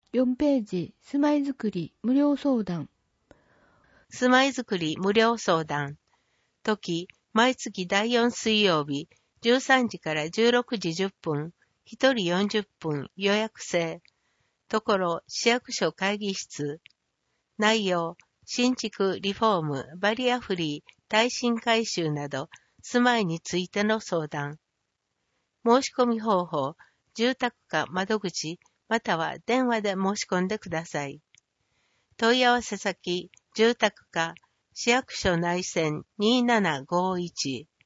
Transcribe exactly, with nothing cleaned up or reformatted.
よんページ、住まいづくり無料相談。 住まいづくり無料相談。時、毎月だいよん水曜日、じゅうさんじからじゅうろくじじゅっぷん、ひとりよんじゅっぷん予約制。ところ、市役所会議室。内容、新築、リフォーム、バリアフリー、耐震改修など、住まいについての相談。申し込み方法、住宅課窓口、または電話で申し込んでください。問い合わせ先、住宅課、市役所内線にーななごーいち。